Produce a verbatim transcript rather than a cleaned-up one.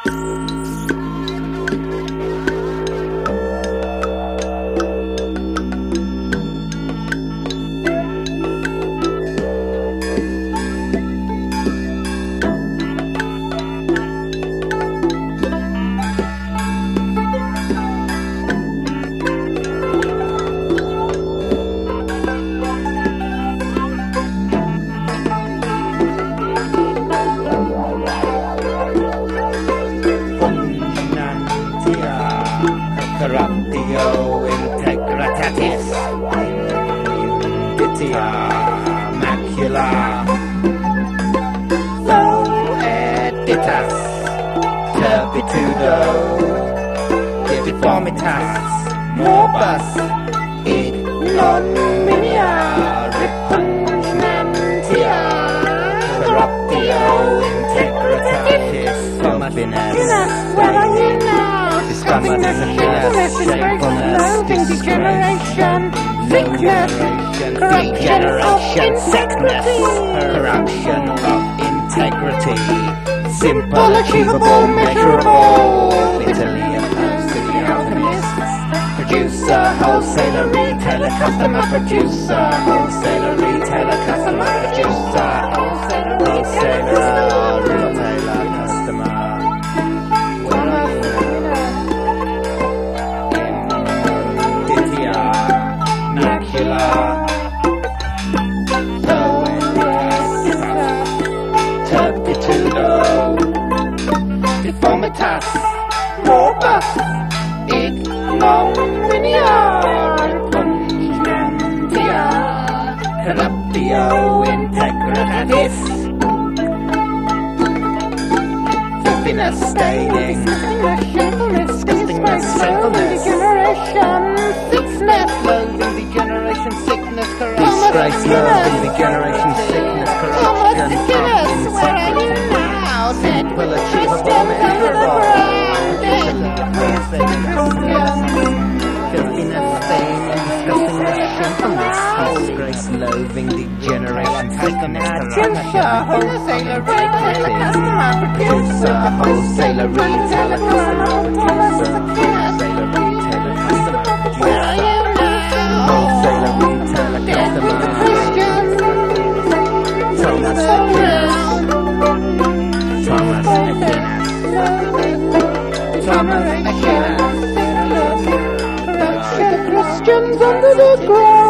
Corruptio integritatis Inditia macula Editas Turpitudo Deformitas Morbus Ignominia Repugnantia Corruptio integritatis Somafinus Where are you now? Disgustingness, shamefulness, loathing, degeneration, sickness, corruption of integrity, corruption of integrity, simple, achievable, measurable, bitterly opposed to the alchemists. Producer, wholesaler, retailer, customer, producer, wholesaler, retailer, customer, producer, wholesaler, retailer, retailer, customer. Deformitas, morbus, ignominia, repugnantia, corruptio integritatis, filthiness, staining, shamefulness, disgustingness, sinfulness, degeneration, sickness, loathing, degeneration, sickness, corruption, disgrace, loathing, degeneration, sickness, corruption, of integrity. Simple, achievable, measurable, filthiness, staining, disgustingness, sinfulness, disgrace, loathing, degeneration, sickness, producer, wholesaler, retailer, customer, producer, wholesaler, retailer, customer, producer, wholesaler, retailer, customer, producer, wholesaler, retailer, customer, Thomas Aquinas, Thomas Aquinas, Thomas Aquinas, Christians under the ground.